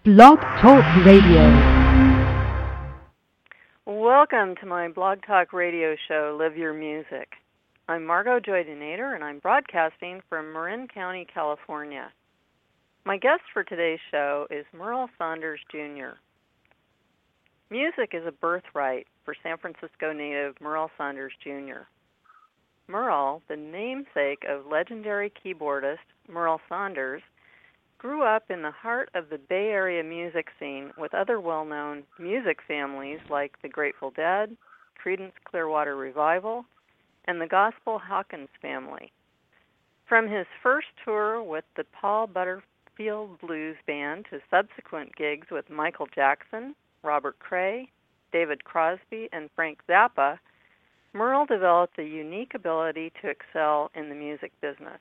Blog Talk Radio. Welcome to my Blog Talk Radio show, Live Your Music. I'm Margot Joy Denader, and I'm broadcasting from Marin County, California. My guest for today's show is Merle Saunders, Jr. Music is a birthright for San Francisco native Merle Saunders, Jr. Merle, the namesake of legendary keyboardist Merle Saunders, grew up in the heart of the Bay Area music scene with other well-known music families like the Grateful Dead, Creedence Clearwater Revival, and the Gospel Hawkins family. From his first tour with the Paul Butterfield Blues Band to subsequent gigs with Michael Jackson, Robert Cray, David Crosby, and Frank Zappa, Merle developed a unique ability to excel in the music business.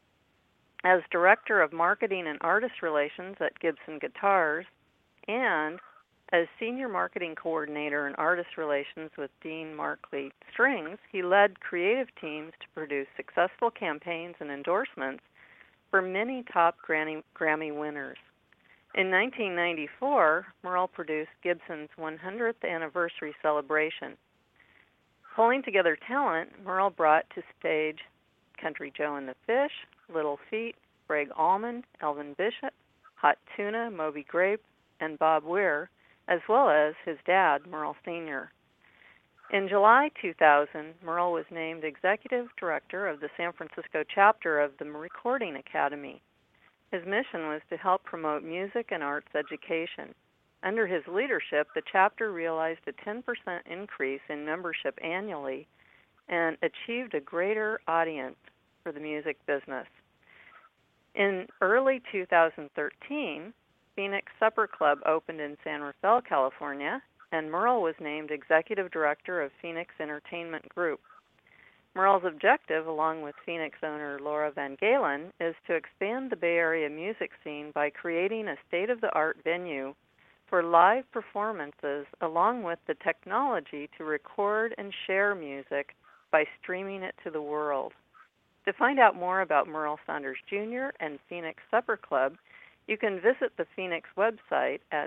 As Director of Marketing and Artist Relations at Gibson Guitars, and as Senior Marketing Coordinator and Artist Relations with Dean Markley Strings, he led creative teams to produce successful campaigns and endorsements for many top Grammy winners. In 1994, Merle produced Gibson's 100th anniversary celebration. Pulling together talent, Merle brought to stage Country Joe and the Fish, Little Feat, Greg Allman, Elvin Bishop, Hot Tuna, Moby Grape, and Bob Weir, as well as his dad, Merle Sr. In July 2000, Merle was named Executive Director of the San Francisco chapter of the Recording Academy. His mission was to help promote music and arts education. Under his leadership, the chapter realized a 10% increase in membership annually and achieved a greater audience for the music business. In early 2013, Phoenix Supper Club opened in San Rafael, California, and Merle was named Executive Director of Phoenix Entertainment Group. Merle's objective, along with Phoenix owner Laura Van Galen, is to expand the Bay Area music scene by creating a state-of-the-art venue for live performances, along with the technology to record and share music by streaming it to the world. To find out more about Merle Saunders Jr. and Phoenix Supper Club, you can visit the Phoenix website at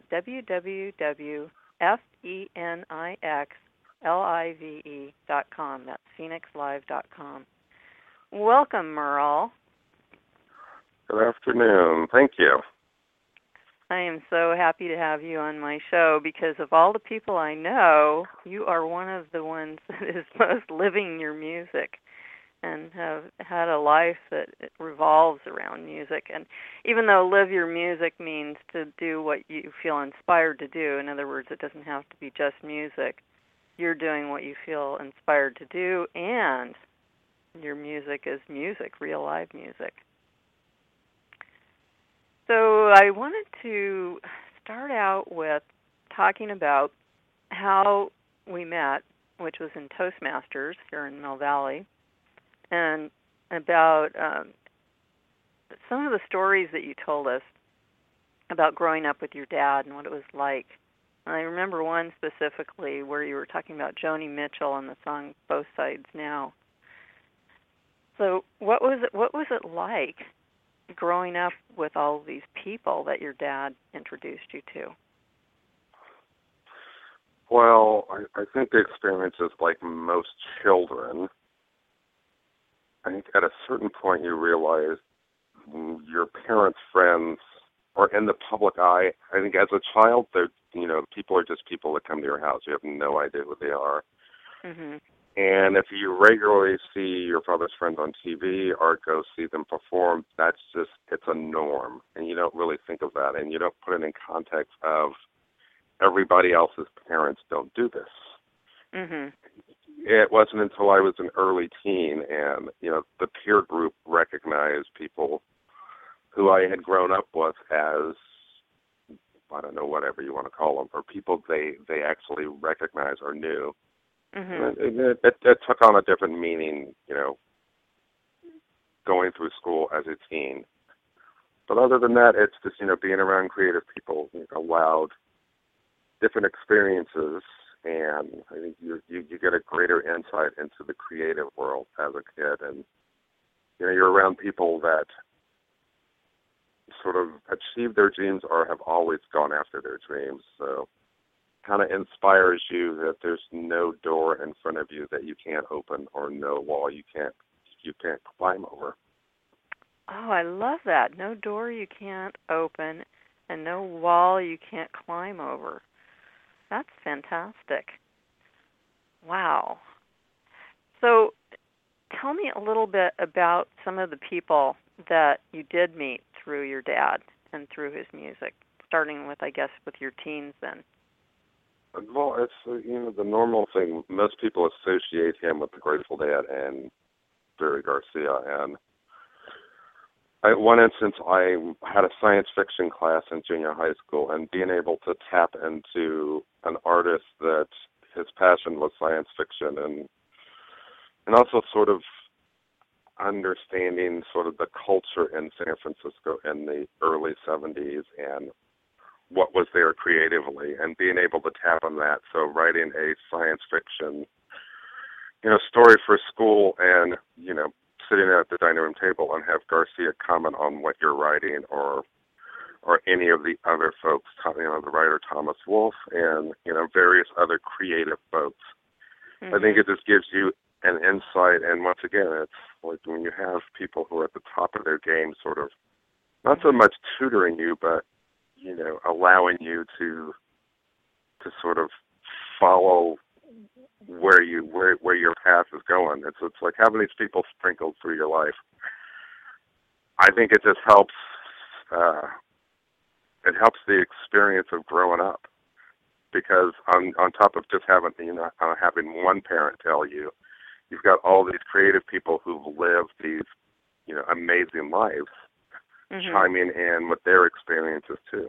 www.phenixlive.com. That's phenixlive.com. Welcome, Merle. Good afternoon. Thank you. I am so happy to have you on my show because of all the people I know, you are one of the ones that is most living your music and have had a life that revolves around music. And even though live your music means to do what you feel inspired to do, in other words, it doesn't have to be just music, you're doing what you feel inspired to do, and your music is music, real live music. So I wanted to start out with talking about how we met, which was in Toastmasters here in Mill Valley, and about some of the stories that you told us about growing up with your dad and what it was like. And I remember one specifically where you were talking about Joni Mitchell and the song Both Sides Now. So what was it like growing up with all these people that your dad introduced you to? Well, I think the experience is like most children. I think at a certain point you realize your parents' friends are in the public eye. I think as a child, people are just people that come to your house. You have no idea who they are. Mm-hmm. And if you regularly see your father's friends on TV or go see them perform, it's a norm. And you don't really think of that. And you don't put it in context of everybody else's parents don't do this. Mm-hmm. It wasn't until I was an early teen and, the peer group recognized people who I had grown up with as, I don't know, whatever you want to call them, or people they actually recognized or knew. Mm-hmm. It took on a different meaning, going through school as a teen. But other than that, it's just, being around creative people allowed different experiences, and I think you get a greater insight into the creative world as a kid. And, you're around people that sort of achieved their dreams or have always gone after their dreams. So kind of inspires you that there's no door in front of you that you can't open or no wall you can't climb over. Oh, I love that. No door you can't open and no wall you can't climb over. That's fantastic. Wow. So tell me a little bit about some of the people that you did meet through your dad and through his music, starting with, I guess, with your teens then. Well, it's, the normal thing. Most people associate him with the Grateful Dead and Jerry Garcia. And one instance, I had a science fiction class in junior high school, and being able to tap into an artist that his passion was science fiction and also sort of understanding sort of the culture in San Francisco in the early 70s and what was there creatively, and being able to tap on that. So writing a science fiction, story for school and, sitting at the dining room table and have Garcia comment on what you're writing or any of the other folks, the writer Thomas Wolfe and, various other creative folks. Mm-hmm. I think it just gives you an insight, and once again, it's like when you have people who are at the top of their game sort of, not so much tutoring you, but allowing you to sort of follow where your path is going. It's like having these people sprinkled through your life. I think it just helps. It helps the experience of growing up, because on top of just having one parent tell you, you've got all these creative people who've lived these amazing lives, mm-hmm. chiming in with their experiences too.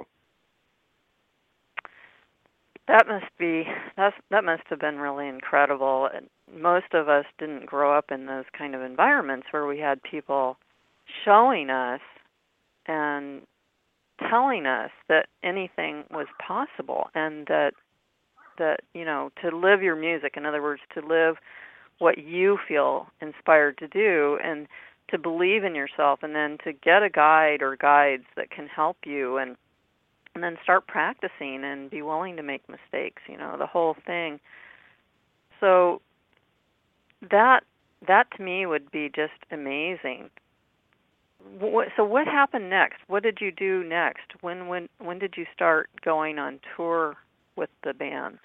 That must have been really incredible. Most of us didn't grow up in those kind of environments where we had people showing us and telling us that anything was possible, and that to live your music, in other words, to live what you feel inspired to do, and to believe in yourself, and then to get a guide or guides that can help you, and then start practicing and be willing to make mistakes, the whole thing. So that to me would be just amazing. So what happened next? What did you do next? When did you start going on tour with the bands?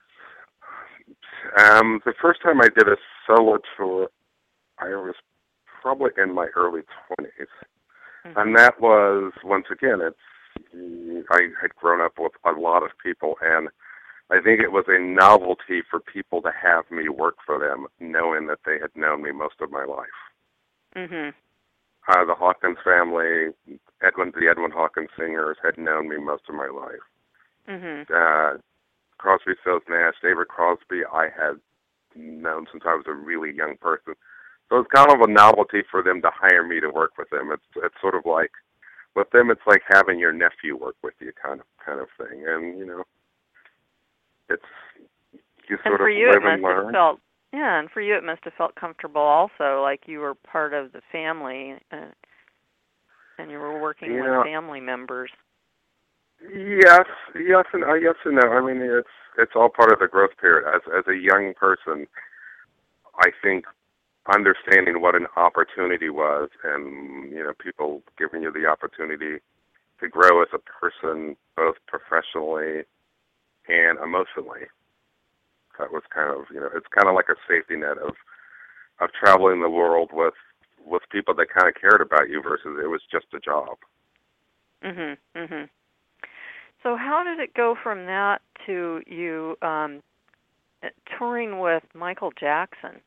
The first time I did a solo tour, I was probably in my early 20s. Mm-hmm. And that was, once again, I had grown up with a lot of people, and I think it was a novelty for people to have me work for them, knowing that they had known me most of my life. Mm-hmm. The Hawkins family, the Edwin Hawkins singers had known me most of my life. Mm-hmm. Crosby, Stills, Nash, David Crosby, I had known since I was a really young person. So it's kind of a novelty for them to hire me to work with them. It's sort of like, with them, it's like having your nephew work with you, kind of thing. And it's you sort of live and learn. And for you, it must have felt comfortable also, like you were part of the family, and you were working with family members. Yes and no. I mean, it's all part of the growth period. As a young person, I think understanding what an opportunity was, and people giving you the opportunity to grow as a person, both professionally and emotionally. That was kind of it's kind of like a safety net of traveling the world with people that kind of cared about you versus it was just a job. Mhm. Mhm. So how did it go from that to you touring with Michael Jackson?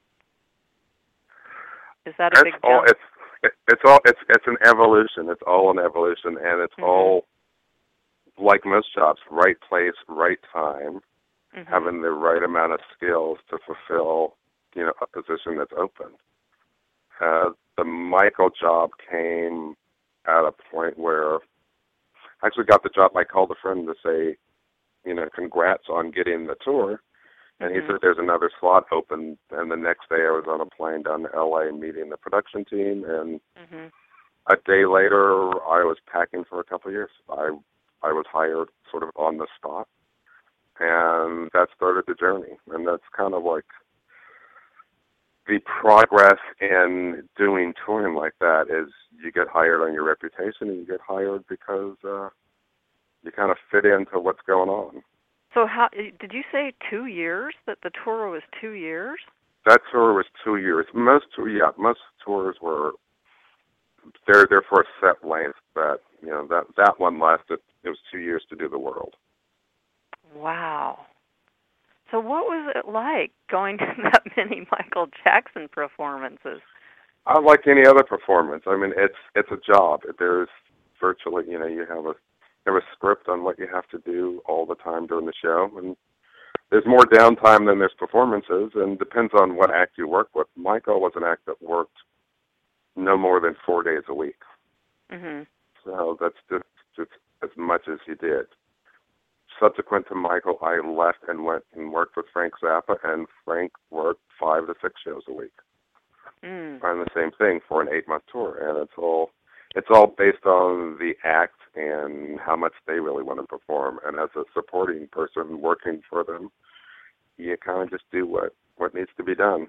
Is that a big jump? It's an evolution. It's all an evolution, and it's mm-hmm. all, like most jobs, right place, right time, mm-hmm. having the right amount of skills to fulfill, a position that's open. The Michael job came at a point where I actually got the job. I called a friend to say, congrats on getting the tour. And he said there's another slot open, and the next day I was on a plane down to L.A. meeting the production team, and a day later, I was packing for a couple of years. I was hired sort of on the spot, and that started the journey. And that's kind of like the progress in doing touring like that is you get hired on your reputation, and you get hired because you kind of fit into what's going on. So how did you say 2 years, that the tour was 2 years? That tour was 2 years. Most tours were they're for a set length. But that one lasted. It was 2 years to do the world. Wow. So what was it like going to that many Michael Jackson performances? Like any other performance. I mean, it's a job. There's virtually, you have a script on what you have to do all the time during the show, and there's more downtime than there's performances, and depends on what act you work with. Michael was an act that worked no more than 4 days a week. Mm-hmm. So that's just as much as he did. Subsequent to Michael, I left and went and worked with Frank Zappa, and Frank worked 5 to 6 shows a week. Mm. On the same thing for an 8-month tour, and it's all based on the act and how much they really want to perform. And as a supporting person working for them, you kind of just do what needs to be done.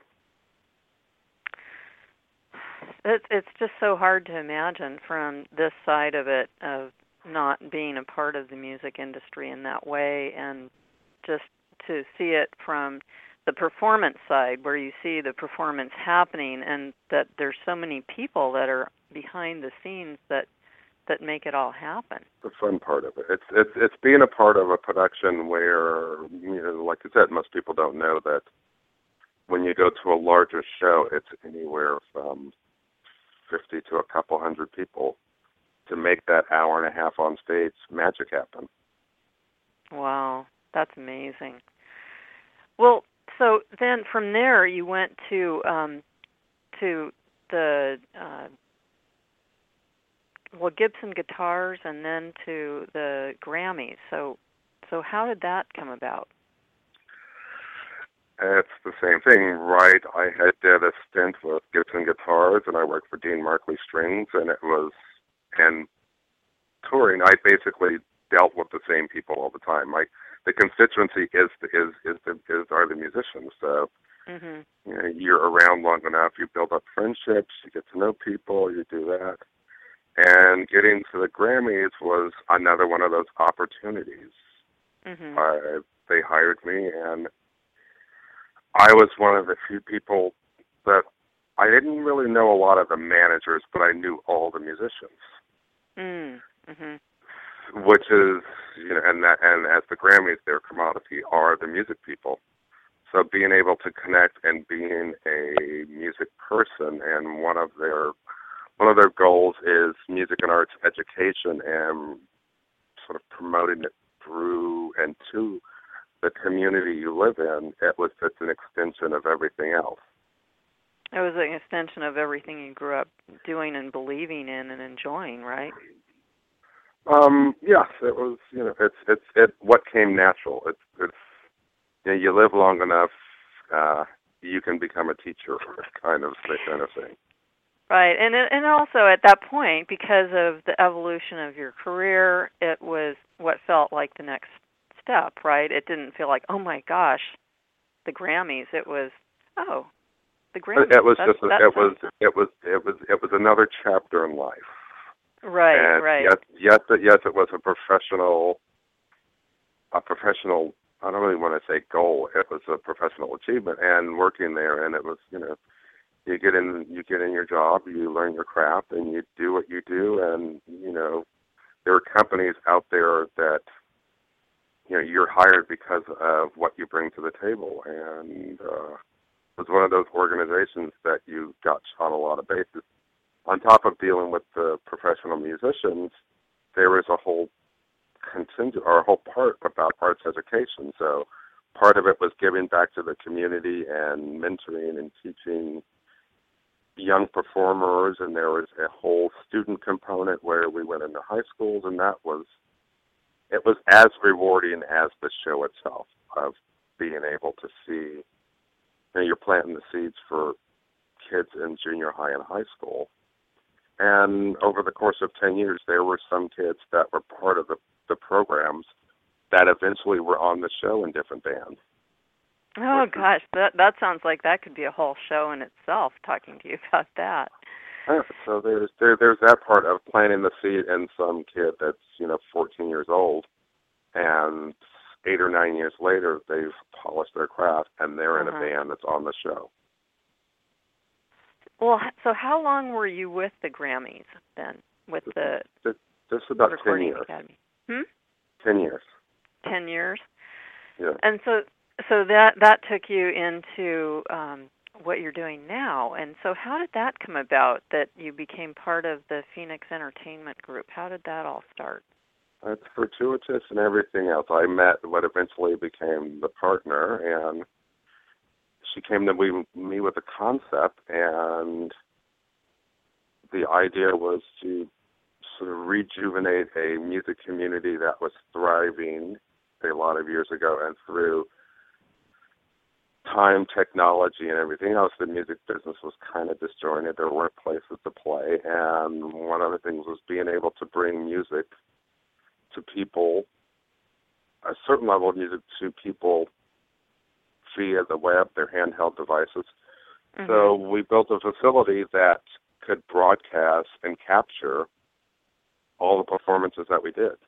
It's just so hard to imagine from this side of it, of not being a part of the music industry in that way, and just to see it from the performance side, where you see the performance happening, and that there's so many people that are behind the scenes that make it all happen. The fun part of it. It's being a part of a production where, like I said, most people don't know that when you go to a larger show, it's anywhere from 50 to a couple hundred people to make that hour and a half on stage magic happen. Wow, that's amazing. Well, so then from there you went to the Gibson Guitars, and then to the Grammys. So how did that come about? It's the same thing, right? I had did a stint with Gibson Guitars, and I worked for Dean Markley Strings, and touring, I basically dealt with the same people all the time. The constituency are the musicians. So you're around long enough, you build up friendships, you get to know people, you do that. And getting to the Grammys was another one of those opportunities. Mm-hmm. They hired me, and I was one of the few people that I didn't really know a lot of the managers, but I knew all the musicians. Mm-hmm. Which is, and as the Grammys, their commodity are the music people. So being able to connect and being a music person, and one of their goals is music and arts education and sort of promoting it through and to the community you live in. It's an extension of everything else. It was an extension of everything you grew up doing and believing in and enjoying, right? Yes, it was. It's what came natural. It's you live long enough, you can become a teacher, kind of thing. Right, and also at that point, because of the evolution of your career, it was what felt like the next step. Right, it didn't feel like, oh my gosh, the Grammys. It was, oh, the Grammys. It was another chapter in life. Right, and right. Yes, it was a professional. I don't really want to say goal. It was a professional achievement, and working there, and it was, you get in your job, you learn your craft, and you do what you do, and there are companies out there that you're hired because of what you bring to the table, and it was one of those organizations that you got on a lot of bases. On top of dealing with the professional musicians, there is a whole contingent or a whole part about arts education. So part of it was giving back to the community and mentoring and teaching young performers, and there was a whole student component where we went into high schools, and it was as rewarding as the show itself, of being able to see, you're planting the seeds for kids in junior high and high school. And over the course of 10 years, there were some kids that were part of the programs that eventually were on the show in different bands. Oh gosh, that sounds like that could be a whole show in itself. Talking to you about that. Yeah, so there's that part of planting the seed in some kid that's 14 years old, and 8 or 9 years later they've polished their craft and they're in a band that's on the show. Well, so how long were you with the Grammys then? With just about 10 years. Academy? 10 years. 10 years. Yeah. And so that took you into what you're doing now. And so how did that come about, that you became part of the Phoenix Entertainment Group? How did that all start? It's fortuitous and everything else. I met what eventually became the partner, and she came to me with a concept, and the idea was to sort of rejuvenate a music community that was thriving a lot of years ago, and through time, technology, and everything else, the music business was kind of disjointed. There weren't places to play, and one of the things was being able to bring music to people, a certain level of music to people via the web, their handheld devices. Mm-hmm. So we built a facility that could broadcast and capture all the performances that we did.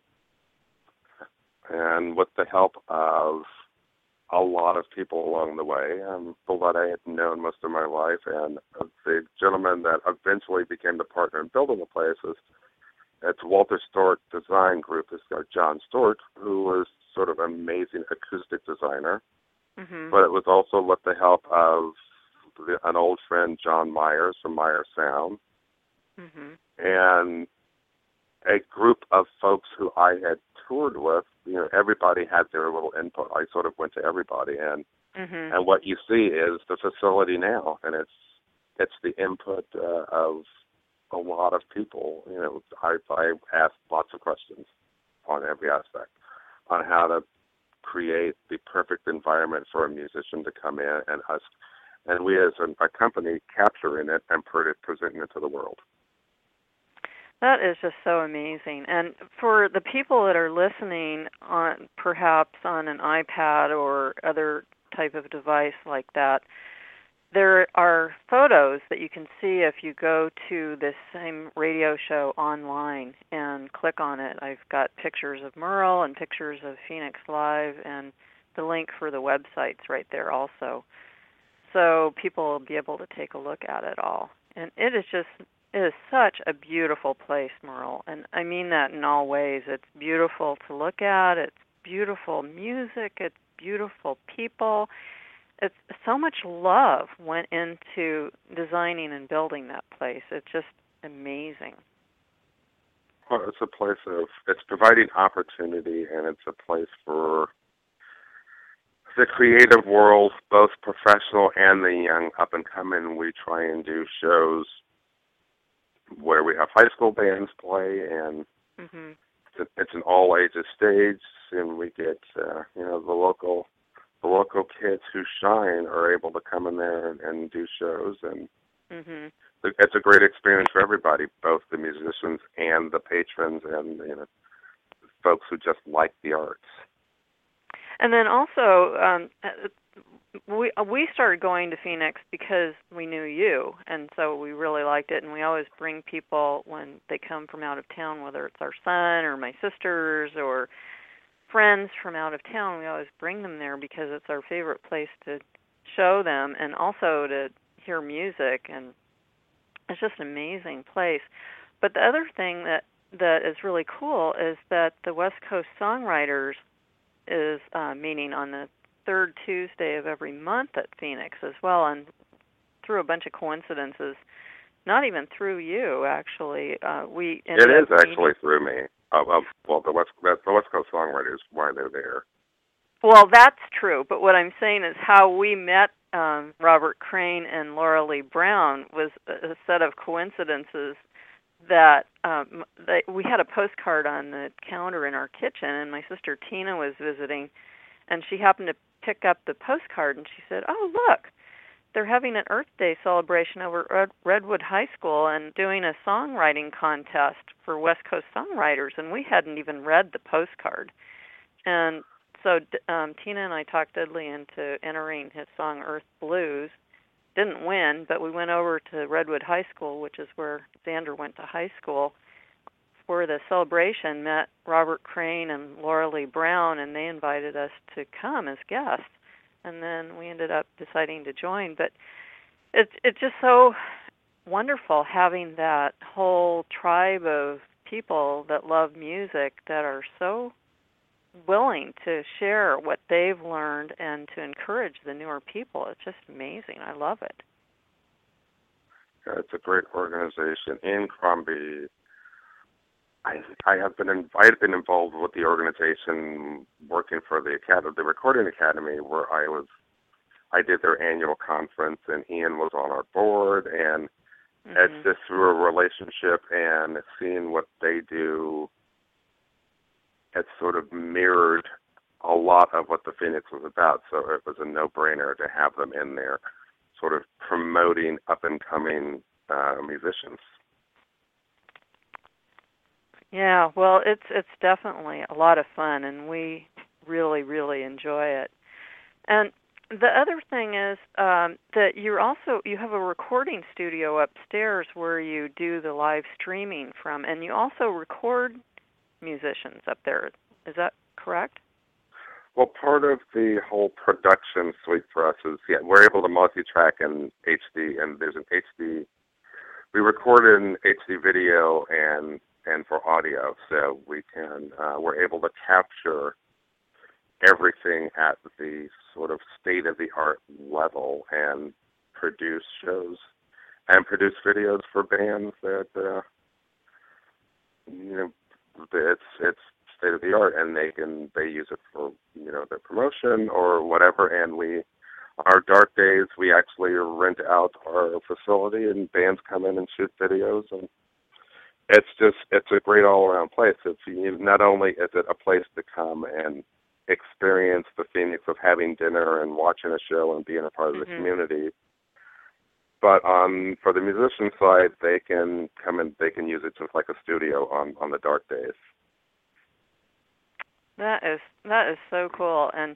And with the help of a lot of people along the way, people that I had known most of my life, and the gentleman that eventually became the partner in building the place, it's Walter Stork Design Group. This guy, John Stork, who was sort of an amazing acoustic designer. Mm-hmm. But it was also with the help of an old friend, John Myers from Myers Sound, and a group of folks who I had toured with. Everybody had their little input. I sort of went to everybody, and what you see is the facility now, and it's the input of a lot of people. I asked lots of questions on every aspect on how to create the perfect environment for a musician to come in and we as a company capturing it and presenting it to the world. That is just so amazing. And for the people that are listening on perhaps on an iPad or other type of device like that, there are photos that you can see if you go to this same radio show online and click on it. I've got pictures of Merle and pictures of Phoenix Live and the link for the websites right there also. So people will be able to take a look at it all. And it is such a beautiful place, Merle. And I mean that in all ways. It's beautiful to look at. It's beautiful music. It's beautiful people. It's so much love went into designing and building that place. It's just amazing. Well, it's a place it's providing opportunity, and it's a place for the creative world, both professional and the young up and coming. We try and do shows where we have high school bands play, and it's an all ages stage, and we get the local kids who shine are able to come in there and do shows, and it's a great experience for everybody, both the musicians and the patrons and folks who just like the arts. And then also, we started going to Phoenix because we knew you, and so we really liked it. And we always bring people when they come from out of town, whether it's our son or my sisters or friends from out of town. We always bring them there because it's our favorite place to show them and also to hear music. And it's just an amazing place. But the other thing that is really cool is that the West Coast Songwriters is meeting on the third Tuesday of every month at Phoenix as well, and through a bunch of coincidences, not even through you, actually. It is actually through me. Well, the West Coast Songwriters, why they're there. Well, that's true, but what I'm saying is how we met Robert Crane and Laura Lee Brown was a set of coincidences that we had a postcard on the counter in our kitchen, and my sister Tina was visiting, and she happened to pick up the postcard, and she said, "Oh, look, they're having an Earth Day celebration over at Redwood High School and doing a songwriting contest for West Coast songwriters, and we hadn't even read the postcard. And so Tina and I talked Dudley into entering his song Earth Blues. Didn't win, but we went over to Redwood High School, which is where Xander went to high school, for the celebration, met Robert Crane and Laura Lee Brown, and they invited us to come as guests. And then we ended up deciding to join. But it's just so wonderful having that whole tribe of people that love music that are so willing to share what they've learned and to encourage the newer people. It's just amazing. I love it. Yeah, it's a great organization in Crombie. I have been been involved with the organization working for the Academy, the Recording Academy, where I did their annual conference, and Ian was on our board, and it's just through a relationship and seeing what they do. It sort of mirrored a lot of what the Phoenix was about, so it was a no-brainer to have them in there, sort of promoting up-and-coming musicians. Yeah, well, it's definitely a lot of fun, and we really, really enjoy it. And the other thing is that you have a recording studio upstairs where you do the live streaming from, and you also record musicians up there. Is that correct? Well, part of the whole production suite for us is, we're able to multi-track in HD, and there's an HD. We record in HD video and for audio, so we're able to capture everything at the sort of state-of-the-art level and produce shows and produce videos for bands that it's state-of-the-art, and they use it for their promotion or whatever. And our dark days, we actually rent out our facility, and bands come in and shoot videos, and it's a great all-around place. Not only is it a place to come and experience the Phoenix of having dinner and watching a show and being a part of the community, but for the musician side, they can come and they can use it just like a studio on the dark days. That is so cool, and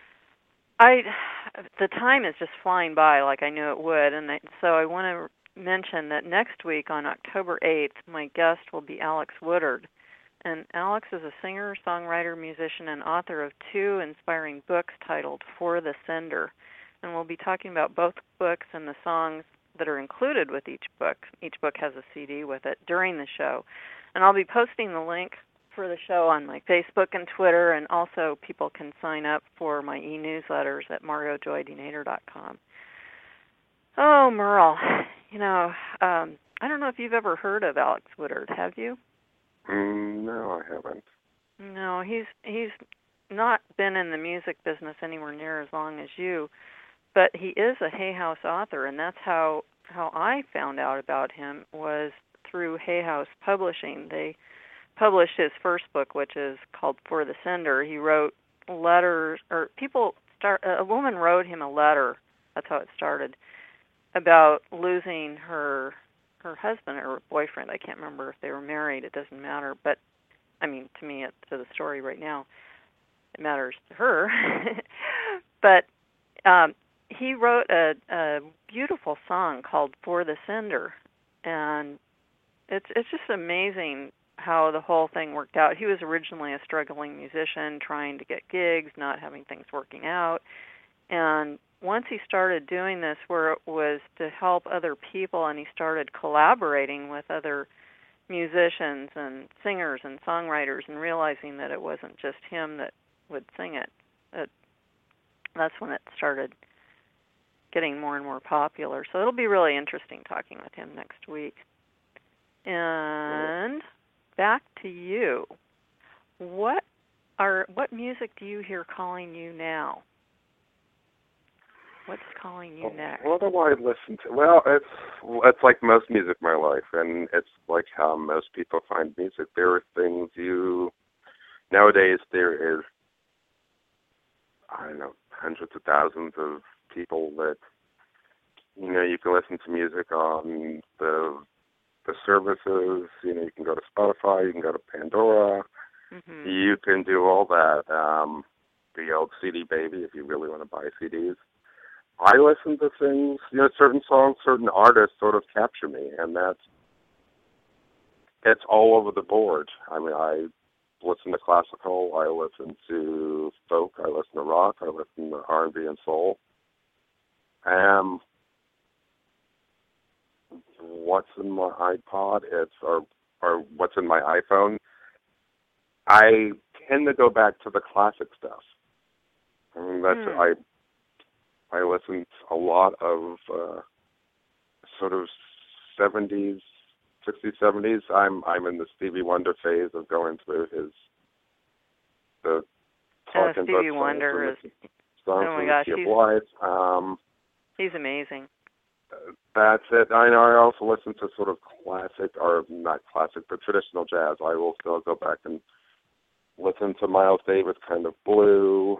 the time is just flying by like I knew it would, and so I want to mention that next week on October 8th, my guest will be Alex Woodard. And Alex is a singer, songwriter, musician, and author of 2 inspiring books titled For the Sender. And we'll be talking about both books and the songs that are included with each book. Each book has a CD with it during the show. And I'll be posting the link for the show on my Facebook and Twitter, and also people can sign up for my e-newsletters at margotjoydenator.com. Oh, Merle, I don't know if you've ever heard of Alex Woodard, have you? No, I haven't. No, he's not been in the music business anywhere near as long as you, but he is a Hay House author, and that's how I found out about him, was through Hay House Publishing. They published his first book, which is called For the Sender. He wrote letters, a woman wrote him a letter, that's how it started, about losing her husband or boyfriend. I can't remember if they were married. It doesn't matter. But, I mean, to me, to the story right now, it matters to her. But he wrote a beautiful song called For the Sender. And it's just amazing how the whole thing worked out. He was originally a struggling musician trying to get gigs, not having things working out. And once he started doing this, where it was to help other people, and he started collaborating with other musicians and singers and songwriters and realizing that it wasn't just him that would sing it, that's when it started getting more and more popular. So it'll be really interesting talking with him next week. And back to you. What music do you hear calling you now? What's calling you next? What do I listen to? Well, it's like most music in my life, and it's like how most people find music. There are things nowadays there is, I don't know, hundreds of thousands of people that You can listen to music on the services. You can go to Spotify, you can go to Pandora. Mm-hmm. You can do all that. The old CD Baby, if you really want to buy CDs. I listen to things, certain songs, certain artists sort of capture me, and it's all over the board. I mean, I listen to classical, I listen to folk, I listen to rock, I listen to R&B and soul. What's in my iPod, or what's in my iPhone, I tend to go back to the classic stuff. I mean, I listen to a lot of sort of 70s, 60s, 70s. I'm in the Stevie Wonder phase of going through talking Stevie Wonder is, songs oh my gosh, he's amazing. That's it. I know. I also listen to sort of classic, or not classic, but traditional jazz. I will still go back and listen to Miles Davis, kind of blue.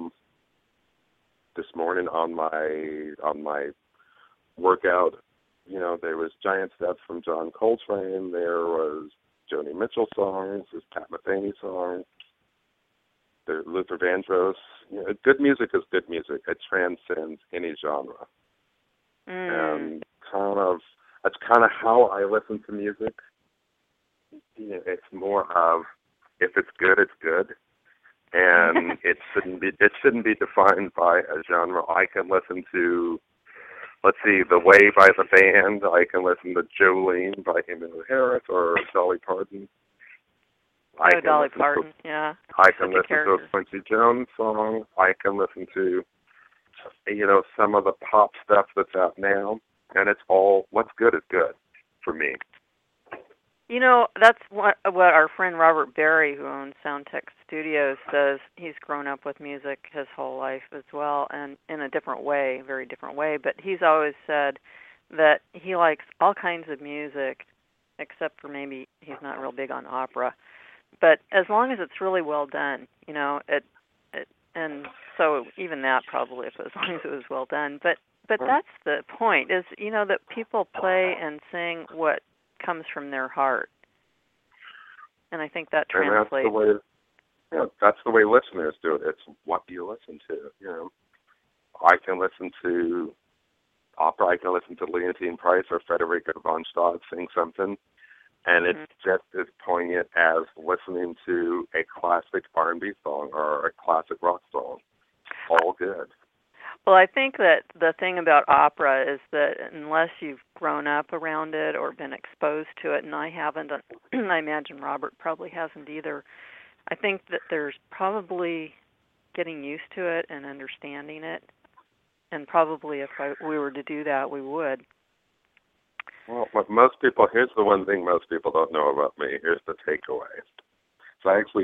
This morning on my workout, there was Giant Steps from John Coltrane. There was Joni Mitchell songs. There's Pat Metheny songs. There's Luther Vandross. Good music is good music. It transcends any genre. And that's kind of how I listen to music. It's more of, if it's good, it's good, and it shouldn't be defined by a genre. I can listen to, let's see, The Way by the band. I can listen to Jolene by Emmylou Harris or Dolly Parton. Dolly Parton, yeah. I can listen to a Quincy Jones song. I can listen to, some of the pop stuff that's out now, and it's all, what's good is good for me. That's what our friend Robert Berry, who owns Soundtech Studios, says. He's grown up with music his whole life as well, and in a different way, very different way, but he's always said that he likes all kinds of music, except for maybe he's not real big on opera. But as long as it's really well done, and so even that probably, as long as it was well done. But that's the point, is, that people play and sing what comes from their heart. And I think that translates. That's the way listeners do it. It's what you listen to, I can listen to opera, I can listen to Leontine Price or Frederica von Stade sing something, and it's just as poignant as listening to a classic R&B song or a classic rock song. All good. Well, I think that the thing about opera is that unless you've grown up around it or been exposed to it, and I haven't, I imagine Robert probably hasn't either, I think that there's probably getting used to it and understanding it, and probably if we were to do that, we would. Well, here's the one thing most people don't know about me. Here's the takeaway. So I actually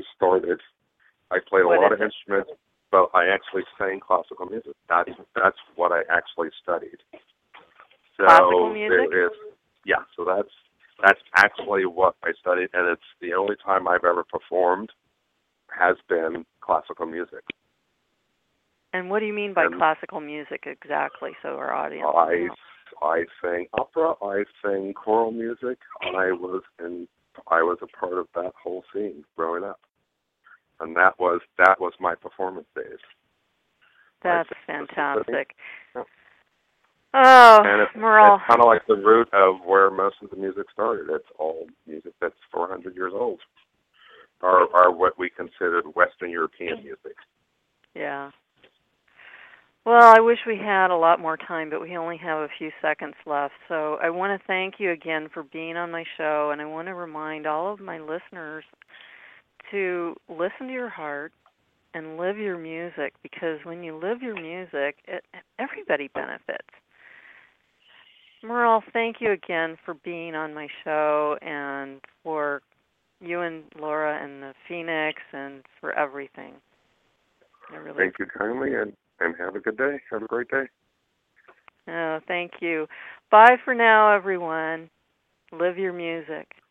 I played a lot of instruments, but I actually sang classical music. That's what I actually studied. So classical music? So that's actually what I studied, and it's the only time I've ever performed has been classical music. And what do you mean by classical music exactly, so our audience knows? I sang opera. I sang choral music. I was a part of that whole scene growing up, and that was my performance days. That's fantastic. Oh, and Merle. It's kind of like the root of where most of the music started. It's all music that's 400 years old, or what we considered Western European music. Yeah. Well, I wish we had a lot more time, but we only have a few seconds left. So I want to thank you again for being on my show, and I want to remind all of my listeners to listen to your heart and live your music, because when you live your music, everybody benefits. Merle, thank you again for being on my show, and for you and Laura and the Phoenix, and for everything. Thank you kindly, and have a good day. Have a great day. Oh, thank you. Bye for now, everyone. Live your music.